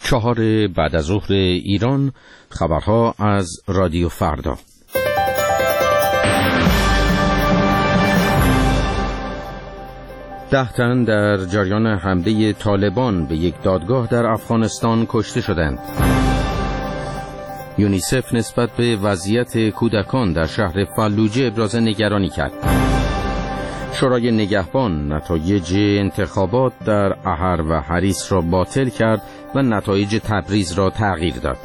4 بعد از ظهر ایران. خبرها از رادیو فردا. ده تن در جریان حمله طالبان به یک دادگاه در افغانستان کشته شدند. یونیسف نسبت به وضعیت کودکان در شهر فلوجه ابراز نگرانی کرد. شورای نگهبان نتایج انتخابات در احر و حریص را باطل کرد و نتایج تبریز را تغییر داد.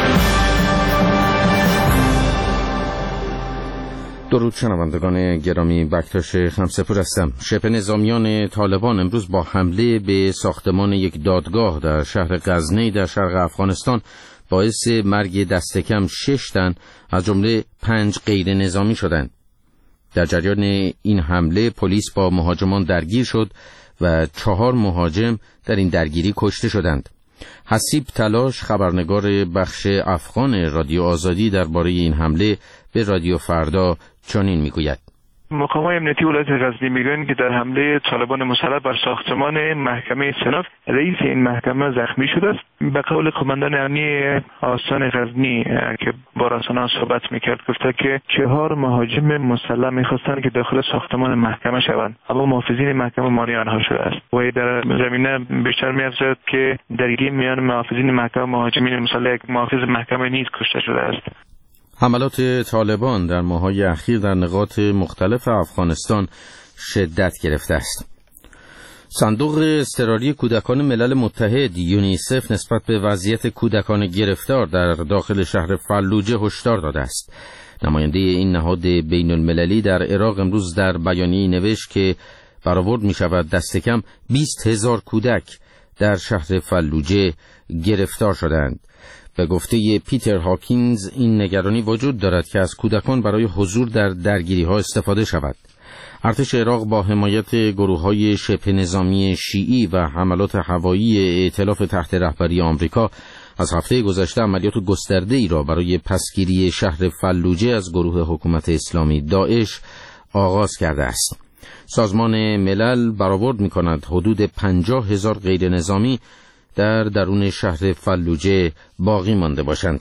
درود شنوندگان گرامی، بکتاش خمسه‌پور هستم. شبه نظامیان طالبان امروز با حمله به ساختمان یک دادگاه در شهر غزنی در شرق افغانستان باعث مرگ دست کم 6 تن از جمله 5 غیر نظامی شدند. در جریان این حمله پلیس با مهاجمان درگیر شد و 4 مهاجم در این درگیری کشته شدند. حسیب تلاش، خبرنگار بخش افغان رادیو آزادی، درباره این حمله به رادیو فردا چنین میگوید: مقامات امنیتی ولایت غزنی میگویند که در حمله طالبان مسلح بر ساختمان محکمه سناف رئیس این محکمه زخمی شده است. به قول قماندان امنی آستان غزنی که با رسانه‌ها صحبت میکرد گفته که 4 مهاجم مسلح میخواستند که داخل ساختمان محکمه شوند، اما محافظین محکمه مانع آنها شده است و در زمینه بیشتر می‌افزاید که درگیری میان محافظین محکمه و مهاجمین مسلح یک محافظ محکمه نیز کشته شده است. حملات طالبان در ماه‌های اخیر در نقاط مختلف افغانستان شدت گرفته است. صندوق اضطراری کودکان ملل متحد یونیسف نسبت به وضعیت کودکان گرفتار در داخل شهر فلوجه هشدار داده است. نماینده این نهاد بین المللی در عراق امروز در بیانیه‌ای نوشت که برآورد می شود دست کم 20,000 کودک در شهر فلوجه گرفتار شدند. به گفته پیتر هاکینز این نگرانی وجود دارد که از کودکان برای حضور در درگیری‌ها استفاده شود. ارتش عراق با حمایت گروه‌های شبه نظامی شیعی و حملات هوایی ائتلاف تحت رهبری آمریکا از هفته گذشته عملیات گسترده‌ای را برای پسگیری شهر فلوجه از گروه حکومت اسلامی داعش آغاز کرده است. سازمان ملل برآورد می‌کند حدود 50,000 غیر نظامی در درون شهر فلوجه باقی مانده باشند.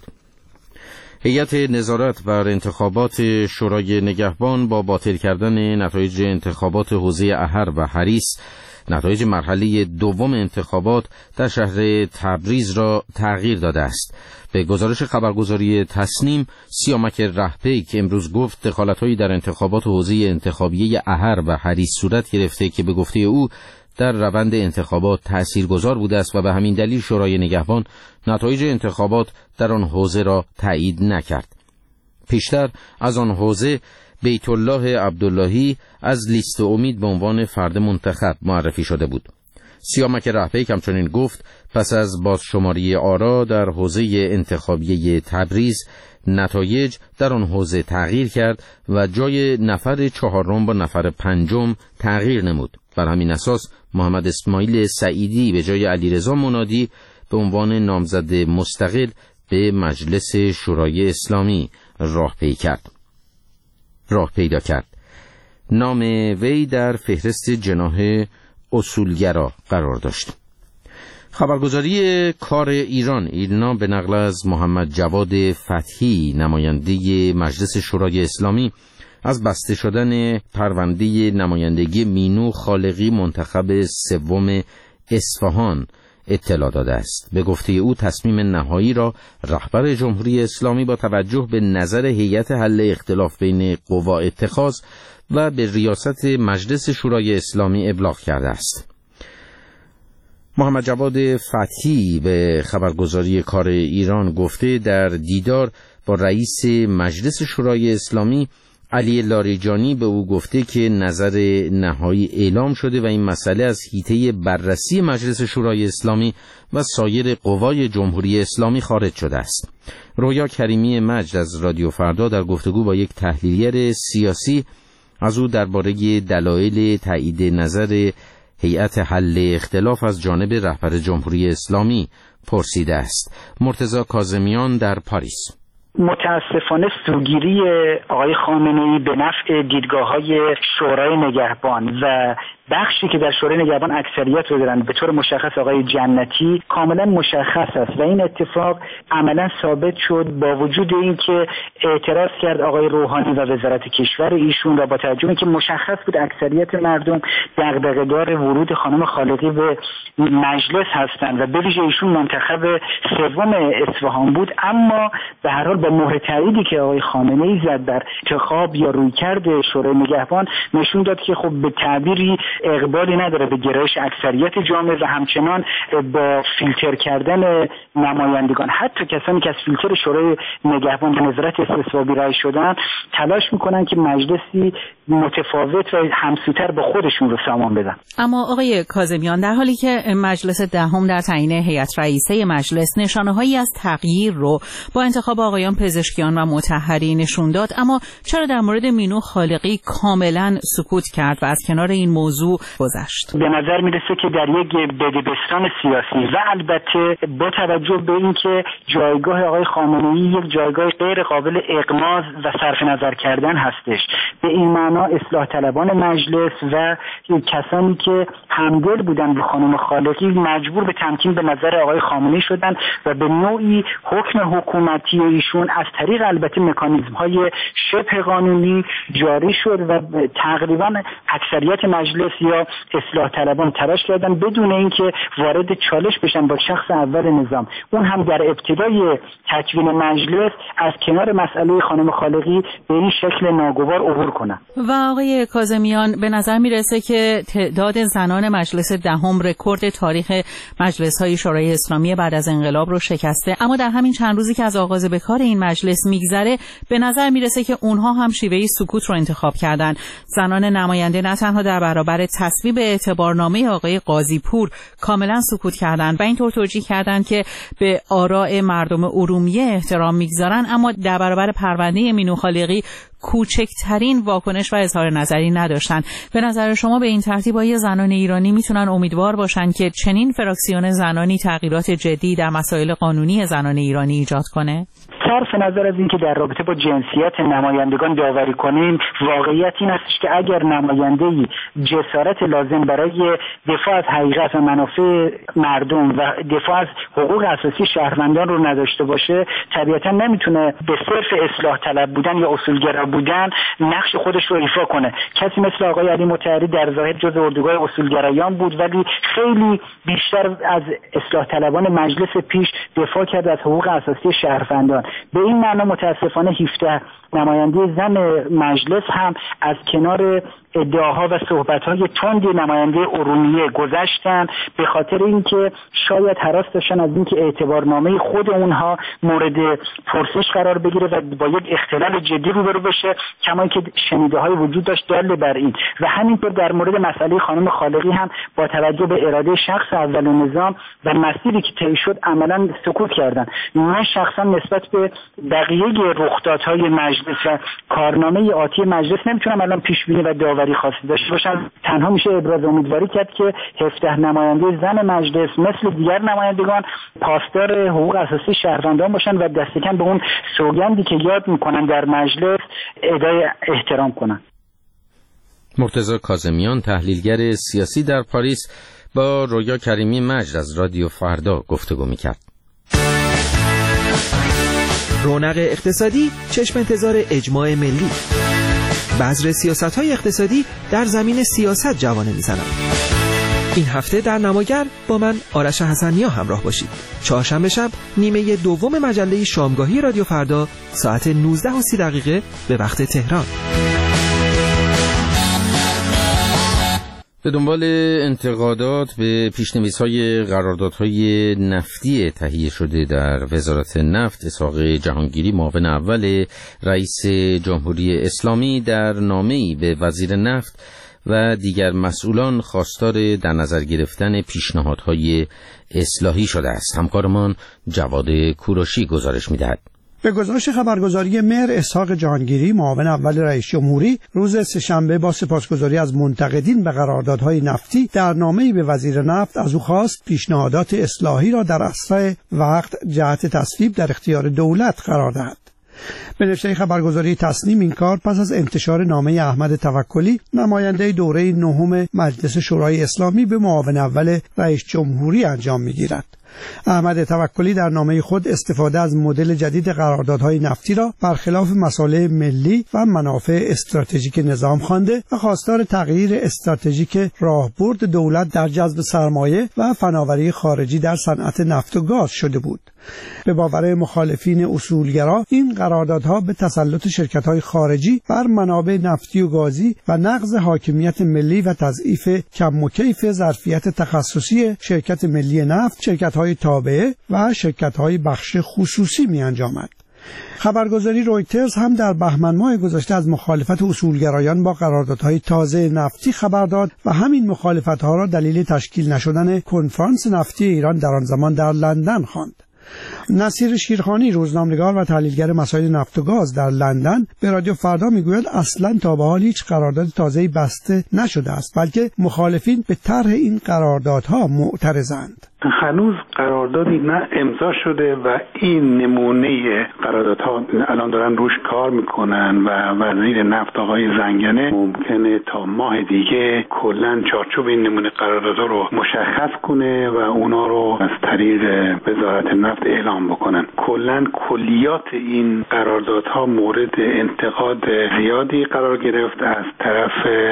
هیئت نظارت بر انتخابات شورای نگهبان با باطل کردن نتایج انتخابات حوزه احر و حریص نتایج مرحله دوم انتخابات در شهر تبریز را تغییر داده است. به گزارش خبرگزاری تسنیم، سیامک رهپی که امروز گفت دخالت‌هایی در انتخابات حوزه انتخابیه احر و حریص صورت گرفته که به گفته او در روند انتخابات تأثیرگذار بوده است و به همین دلیل شورای نگهبان نتایج انتخابات در آن حوزه را تایید نکرد. پیشتر از آن حوزه بیت الله عبداللهی از لیست امید به عنوان فرد منتخب معرفی شده بود. سیامک رهپی همچنین گفت پس از بازشماری آرا در حوزه انتخابیه تبریز نتایج در آن حوزه تغییر کرد و جای نفر 4 با نفر 5 تغییر نمود. بر همین اساس محمد اسماعیل سعیدی به جای علیرضا منادی به عنوان نامزد مستقل به مجلس شورای اسلامی راه پیدا کرد. نام وی در فهرست جناح اصولگرا قرار داشت. خبرگزاری کار ایرنا به نقل از محمد جواد فتحی نماینده مجلس شورای اسلامی از بسته شدن پرونده نمایندگی مینو خالقی منتخب 3 اصفهان اطلاع داده است. به گفته او تصمیم نهایی را رهبر جمهوری اسلامی با توجه به نظر هیئت حل اختلاف بین قوا اتخاذ و به ریاست مجلس شورای اسلامی ابلاغ کرده است. محمد جواد فتحی به خبرگزاری کار ایران گفته در دیدار با رئیس مجلس شورای اسلامی علی لاریجانی به او گفته که نظر نهایی اعلام شده و این مسئله از حیطه بررسی مجلس شورای اسلامی و سایر قوای جمهوری اسلامی خارج شده است. رویا کریمی مجد از رادیو فردا در گفتگو با یک تحلیلگر سیاسی از او درباره دلایل تایید نظر هیئت حل اختلاف از جانب رهبر جمهوری اسلامی پرسیده است. مرتضی کاظمیان در پاریس: متاسفانه سوگیری آقای خامنه‌ای به نفع دیدگاه‌های شورای نگهبان و بخشی که در شورای نگهبان اکثریت رو دارن به طور مشخص آقای جنتی کاملا مشخص است و این اتفاق عملا ثابت شد با وجود اینکه اعتراض کرد آقای روحانی و وزارت کشور ایشون را با توجه به اینکه مشخص بود اکثریت مردم دغدغه‌دار ورود خانم خالقی به مجلس هستند و به ویژه ایشون منتخب سوم اصفهان بود، اما به هر حال با مهر تاییدی که آقای خامنه‌ای زد در انتخاب یا رویکرد شورای نگهبان نشون داد که خب به تعبیری اقبالی نداره به گرایش اکثریت جامعه و همچنان با فیلتر کردن نمایندگان حتی کسانی که از فیلتر شورای نگهبان به نظارت استصوابی رای شدن تلاش میکنن که مجلسی متفاوت و همسوتر با خودشون رو سامان بدن. اما آقای کاظمیان، در حالی که مجلس دهم در تعیین هیئت رئیسه مجلس نشانه‌هایی از تغییر رو با انتخاب آقایان پزشکیان و مطهری نشون داد، اما چرا در مورد مینو خالقی کاملا سکوت کرد و از کنار این موضوع گذشت؟ به نظر میرسه که در یک بدبستان سیاسی و البته با توجه به اینکه جایگاه آقای خامنه‌ای یک جایگاه غیر قابل اغماض و صرف نظر کردن هستش، به این معنا اصلاح طلبان مجلس و کسانی که همدل بودن به خانم خالقی مجبور به تمکین به نظر آقای خامنه‌ای شدن و به نوعی حکم حکومتی ایشون از طریق البته مکانیزم‌های شبه قانونی جاری شد و تقریبا اکثریت مجلس یا اصلاح طلبان تلاش کردن بدون اینکه وارد چالش بشن با شخص اول نظام، اون هم در ابتدای تکوین مجلس از کنار مسئله خانم خالقی به این شکل ناگوار عبور کنن. و آقای کاظمیان، به نظر میرسه که تعداد زنان مجلس دهم رکورد تاریخ مجلس‌های شورای اسلامی بعد از انقلاب رو شکسته، اما در همین چند روزی که از آغاز به کار این مجلس میگذره به نظر میرسه که اونها هم شیوه سکوت رو انتخاب کردن. زنان نماینده نه تنها در برابر تصویب اعتبارنامه آقای قاضی‌پور کاملا سکوت کردند و اینطور توجیه کردند که به آراء مردم ارومیه احترام میگذارن، اما در برابر پرونده مینو خالقی کوچکترین واکنش و اظهار نظری نداشتن. به نظر شما به این ترتیب آیا زنان ایرانی میتونن امیدوار باشن که چنین فراکسیون زنانی تغییرات جدی در مسائل قانونی زنان ایرانی ایجاد کنه؟ صرف نظر از اینکه در رابطه با جنسیت نمایندگان داوری کنیم، واقعیت این است که اگر نماینده‌ای جسارت لازم برای دفاع از حقیقت و منافع مردم و دفاع از حقوق اساسی شهروندان رو نداشته باشه، طبیعتا نمیتونه به صرف اصلاح طلب بودن یا اصولگرا بودن نقش خودش رو ایفا کنه. کسی مثل آقای علی مطهری در ظاهر جزء اردوگاه اصولگرایان بود ولی خیلی بیشتر از اصلاح طلبان مجلس پیش دفاع کرد از حقوق اساسی شهروندان. به این معنا متاسفانه 17 نماینده زن مجلس هم از کنار ادعاها و صحبت‌های تند نماینده ارومیه گذشتن به خاطر اینکه شاید هراس داشتن از اینکه اعتبارنامه خود اونها مورد پرسش قرار بگیره و با یک اختلال جدی روبرو بشه، کما که شنیده‌های وجود داشت دال بر این. و همینطور در مورد مسئله خانم خالقی هم با توجه به اراده شخص اول نظام و مسیری که طی شد عملاً سکوت کردن. من شخصا نسبت به بقیه رخدادهای مجلس و کارنامه آتی مجلس نمیتونم الان پیش بینی و داوری خاصی داشته باشم. تنها میشه ابراز امیدواری کرد که 17 نماینده زن مجلس مثل دیگر نمایندگان پاسدار حقوق اساسی شهروندان باشن و دست کم به اون سوگندی که یاد میکنن در مجلس ادای احترام کنن. مرتضی کاظمیان، تحلیلگر سیاسی در پاریس، با رویا کریمی مجد از رادیو فردا گفتگو میکرد. رونق اقتصادی چشم انتظار اجماع ملی. بذر سیاست‌های اقتصادی در زمین سیاست جوانه میزنم. این هفته در نماگر با من آرش حسنیا همراه باشید. چهارشنبه شب نیمه دوم مجله شامگاهی رادیو فردا ساعت 19:30 به وقت تهران. به دنبال انتقادات به پیشنویس‌های قراردادهای نفتی تهیه شده در وزارت نفت، اسحاق جهانگیری معاون اول رئیس جمهوری اسلامی در نامه‌ای به وزیر نفت و دیگر مسئولان خواستار در نظر گرفتن پیشنهادهای اصلاحی شده است. همکارمان جواد کوروشی گزارش می‌دهد. به گزارش خبرگزاری مهر، اسحاق جهانگیری معاون اول رئیس جمهوری روز سه‌شنبه با سپاسگزاری از منتقدین به قراردادهای نفتی در نامه‌ای به وزیر نفت از او خواست پیشنهادات اصلاحی را در اسرع وقت جهت تصویب در اختیار دولت قرار دهد. به نوشته خبرگزاری تسنیم این کار پس از انتشار نامه احمد توکلی نماینده دوره نهم مجلس شورای اسلامی به معاون اول رئیس جمهوری انجام می‌گیرد. احمد توکلی در نامه خود استفاده از مدل جدید قراردادهای نفتی را برخلاف مصالح ملی و منافع استراتژیک نظام خوانده و خواستار تغییر استراتژیک راهبرد دولت در جذب سرمایه و فناوری خارجی در صنعت نفت و گاز شده بود. به باور مخالفین اصولگرا این قراردادها به تسلط شرکت‌های خارجی بر منابع نفتی و گازی و نقض حاکمیت ملی و تضعیف کم و کیف ظرفیت تخصصی شرکت ملی نفت، شرکت‌های تابعه و شرکت‌های بخش خصوصی می‌انجامد. خبرگزاری رویترز هم در بهمن ماه گذشته از مخالفت اصولگرایان با قراردادهای تازه نفتی خبر داد و همین مخالفت‌ها را دلیل تشکیل نشدن کنفرانس نفتی ایران در آن زمان در لندن خواند. نصیر شیرخانی روزنامه‌نگار و تحلیلگر مسائل نفت و گاز در لندن به رادیو فردا میگوید اصلاً تا به حال هیچ قرارداد تازه‌ای بسته نشده است، بلکه مخالفین به طرح این قراردادها معترضند. هنوز قراردادی نه امضا شده و این نمونه قراردادها الان دارن روش کار میکنن و وزیر نفت آقای زنگنه ممکنه تا ماه دیگه کلا چارچوب این نمونه قراردادها رو مشخص کنه و اونا رو از طریق وزارت نفت اعلام بکنن. کلا کلیات این قراردادها مورد انتقاد زیادی قرار گرفت از طرف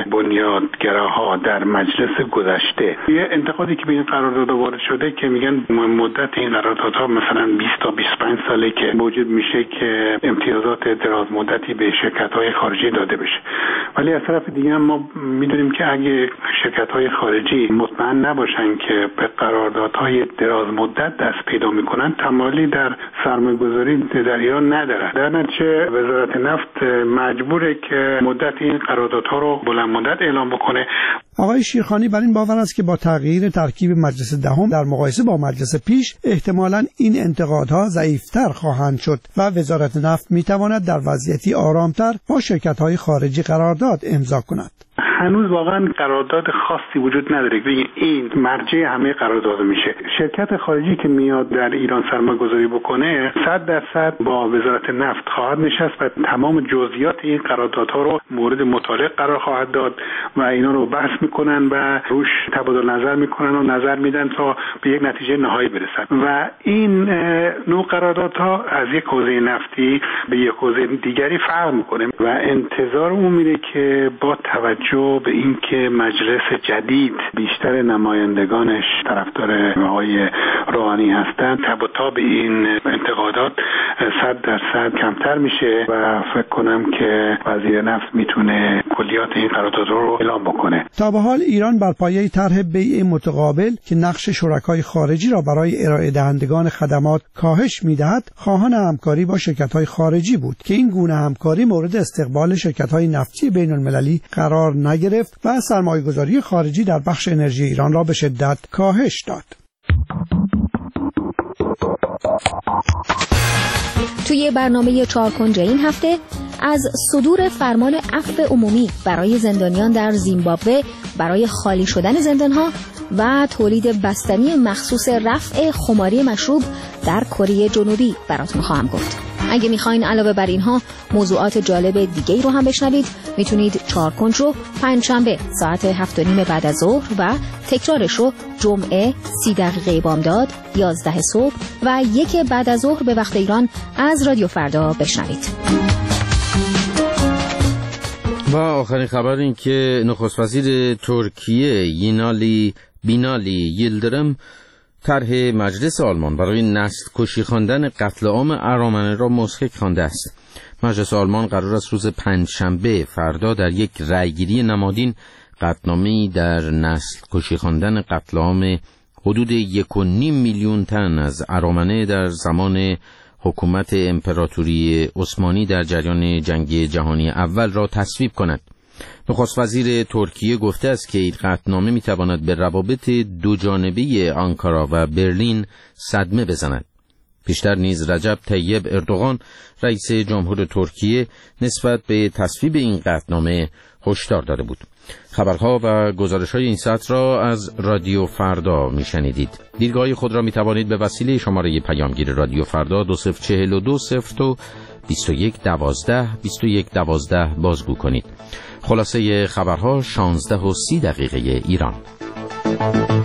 بنیادگراها در مجلس گذشته. یه انتقادی که به این قراردادها وارد شده که میگن مدت این قراردادها مثلا 20 تا 25 ساله که موجب میشه که امتیازات دراز مدتی به شرکت‌های خارجی داده بشه. ولی از طرف دیگه هم ما میدونیم که اگه شرکت‌های خارجی مطمئن نباشن که به قراردادهای دراز مدت دست پیدا میکنن، تمایلی در سرمایه‌گذاری در ایران ندارن. در نتیجه وزارت نفت مجبوره که مدت این قراردادها رو بلند مدت اعلام بکنه. آقای شیرخانی بر این باور است که با تغییر ترکیب مجلس دهم در مقایسه با مجلس پیش احتمالاً این انتقادها ضعیف‌تر خواهند شد و وزارت نفت می‌تواند در وضعیتی آرامتر با شرکت‌های خارجی قرارداد امضا کند. هنوز واقعا قرارداد خاصی وجود نداره. این مرجع همه قرارداد میشه. شرکت خارجی که میاد در ایران سرمایه‌گذاری بکنه 100% با وزارت نفت خواهد نشست و تمام جزئیات این قراردادها رو مورد مطالعه قرار خواهد داد و اینا رو بحث میکنن و روش تبادل نظر میکنن و نظر میدن تا به یک نتیجه نهایی برسن. و این نوع قراردادها از یک حوزه نفتی به یک حوزه دیگری فرق میکنه و انتظارمون میره که با توجه به اینکه مجلس جدید بیشتر نمایندگانش طرفدار آقای روحانی هستند، تب و تاب این انتقادات 100% کمتر میشه و فکر کنم که وزیر نفت میتونه کلیات این قرارداد رو اعلام بکنه. تا به حال ایران بر پایه طرح بیع متقابل که نقش شرکای خارجی را برای ارائه دهندگان خدمات کاهش میدهد، خواهان همکاری با شرکت‌های خارجی بود که این گونه همکاری مورد استقبال شرکت‌های نفتی بین‌المللی قرار نگرفت و سرمایه‌گذاری خارجی در بخش انرژی ایران را به شدت کاهش داد. توی برنامه 4 کنج این هفته از صدور فرمان عفو عمومی برای زندانیان در زیمبابوه برای خالی شدن زندانها و تولید بستنی مخصوص رفع خماری مشروب در کره جنوبی براتون خواهم گفت. اگه میخواین علاوه بر اینها موضوعات جالب دیگه رو هم بشنوید، میتونید 4 کنج رو پنجشنبه ساعت 7:30 بعد از ظهر و تکرارش رو جمعه 30 دقیقه بامداد 11 صبح و 1 بعد از ظهر به وقت ایران از رادیو فردا بشنوید. و آخرین خبر این که نخست وزیر ترکیه بینالی یلدرم طرح مجلس آلمان برای نسل کشی خواندن قتل عام ارامنه را مضحک خوانده است. مجلس آلمان قرار است روز پنجشنبه فردا در یک رأیگیری نمادین قطعنامه‌ای در نسل کشی خواندن قتل عام حدود 1.5 میلیون تن از ارامنه در زمان حکومت امپراتوری عثمانی در جریان جنگ جهانی اول را تصویب کند. نخست وزیر ترکیه گفته است که این قطعنامه میتواند به روابط دو جانبه آنکارا و برلین صدمه بزند. پیشتر نیز رجب طیب اردوغان رئیس جمهور ترکیه نسبت به تصویب این قطعنامه هشدار داده بود. خبرها و گزارش‌های این ساعت را از رادیو فردا میشنیدید. دیدگاه خود را میتوانید به وسیله شماره پیامگیر رادیو فردا 2042 0 2112 2112 بازگو کنید. خلاصه خبرها 16:30 ایران.